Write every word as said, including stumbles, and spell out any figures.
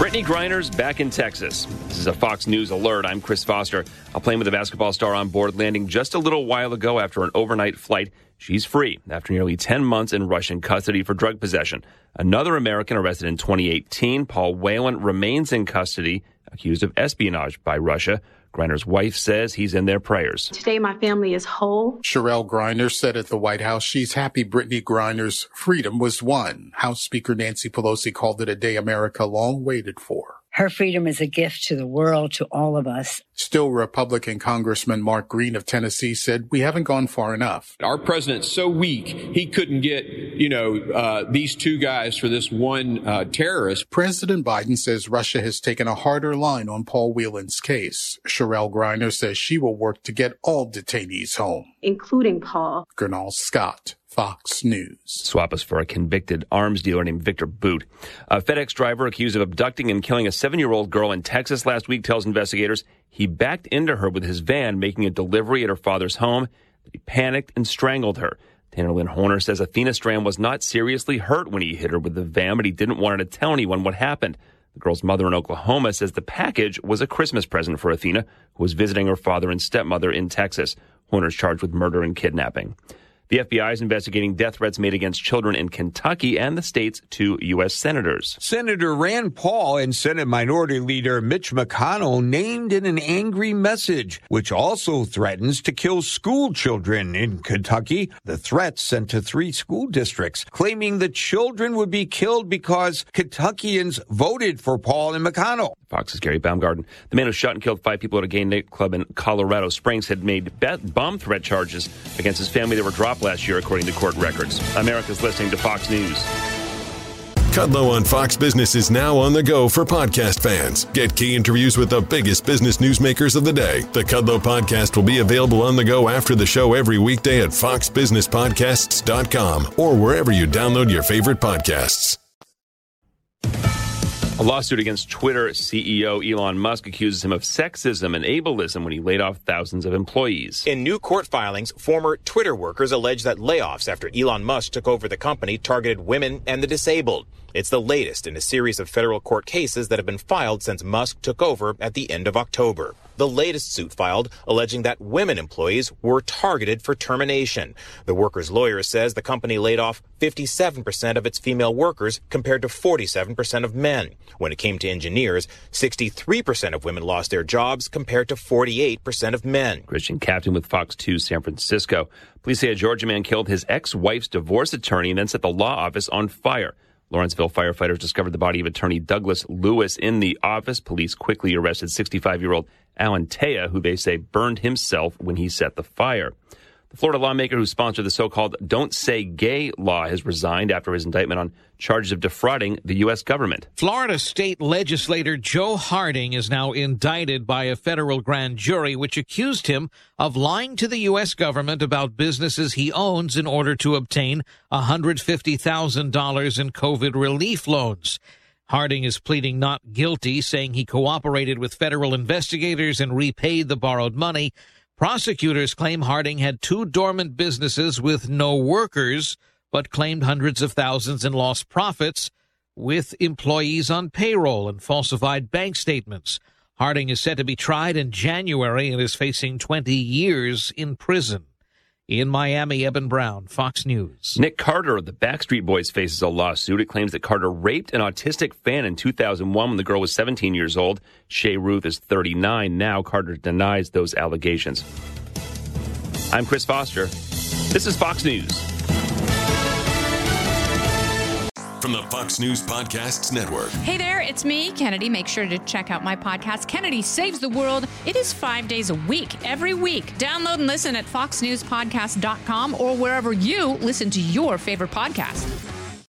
Brittany Griner's back in Texas. This is a Fox News alert. I'm Chris Foster. A plane with a basketball star on board landing just a little while ago after an overnight flight. She's free after nearly ten months in Russian custody for drug possession. Another American arrested in twenty eighteen, Paul Whelan, remains in custody, accused of espionage by Russia. Griner's wife says he's in their prayers. Today, my family is whole. Cherelle Griner said at the White House she's happy Brittany Griner's freedom was won. House Speaker Nancy Pelosi called it a day America long waited for. Her freedom is a gift to the world, to all of us. Still, Republican Congressman Mark Green of Tennessee said we haven't gone far enough. Our president's so weak, he couldn't get, you know, uh, these two guys for this one uh, terrorist. President Biden says Russia has taken a harder line on Paul Whelan's case. Cherelle Griner says she will work to get all detainees home, including Paul. Gernal Scott, Fox News. Swap us for a convicted arms dealer named Victor Boot. A FedEx driver accused of abducting and killing a seven-year-old girl in Texas last week tells investigators he backed into her with his van, making a delivery at her father's home. He panicked and strangled her. Tanner Lynn Horner says Athena Strand was not seriously hurt when he hit her with the van, but he didn't want her to tell anyone what happened. The girl's mother in Oklahoma says the package was a Christmas present for Athena, who was visiting her father and stepmother in Texas. Horner's charged with murder and kidnapping. The F B I is investigating death threats made against children in Kentucky and the state's two U S senators. Senator Rand Paul and Senate Minority Leader Mitch McConnell named in an angry message, which also threatens to kill school children in Kentucky. The threat sent to three school districts, claiming the children would be killed because Kentuckians voted for Paul and McConnell. Fox's Gary Baumgarten. The man who shot and killed five people at a gay nightclub in Colorado Springs had made bomb threat charges against his family that were dropped last year, according to court records. America's listening to Fox News. Kudlow on Fox Business is now on the go for podcast fans. Get key interviews with the biggest business newsmakers of the day. The Kudlow podcast will be available on the go after the show every weekday at fox business podcasts dot com or wherever you download your favorite podcasts. A lawsuit against Twitter C E O Elon Musk accuses him of sexism and ableism when he laid off thousands of employees. In new court filings, former Twitter workers allege that layoffs after Elon Musk took over the company targeted women and the disabled. It's the latest in a series of federal court cases that have been filed since Musk took over at the end of October. The latest suit filed alleging that women employees were targeted for termination. The workers' lawyer says the company laid off fifty-seven percent of its female workers compared to forty-seven percent of men. When it came to engineers, sixty-three percent of women lost their jobs compared to forty-eight percent of men. Christian Captain with Fox two San Francisco. Police say a Georgia man killed his ex-wife's divorce attorney and then set the law office on fire. Lawrenceville firefighters discovered the body of attorney Douglas Lewis in the office. Police quickly arrested sixty-five-year-old Alan Tea, who they say burned himself when he set the fire. The Florida lawmaker who sponsored the so-called Don't Say Gay law has resigned after his indictment on charges of defrauding the U S government. Florida state legislator Joe Harding is now indicted by a federal grand jury, which accused him of lying to the U S government about businesses he owns in order to obtain one hundred fifty thousand dollars in COVID relief loans. Harding is pleading not guilty, saying he cooperated with federal investigators and repaid the borrowed money. Prosecutors claim Harding had two dormant businesses with no workers, but claimed hundreds of thousands in lost profits with employees on payroll and falsified bank statements. Harding is set to be tried in January and is facing twenty years in prison. In Miami, Eben Brown, Fox News. Nick Carter of the Backstreet Boys faces a lawsuit. It claims that Carter raped an autistic fan in two thousand one when the girl was seventeen years old. Shea Ruth is thirty-nine now. Carter denies those allegations. I'm Chris Foster. This is Fox News. From the Fox News Podcasts Network. Hey there, it's me, Kennedy. Make sure to check out my podcast, Kennedy Saves the World. It is five days a week, every week. Download and listen at fox news podcast dot com or wherever you listen to your favorite podcast.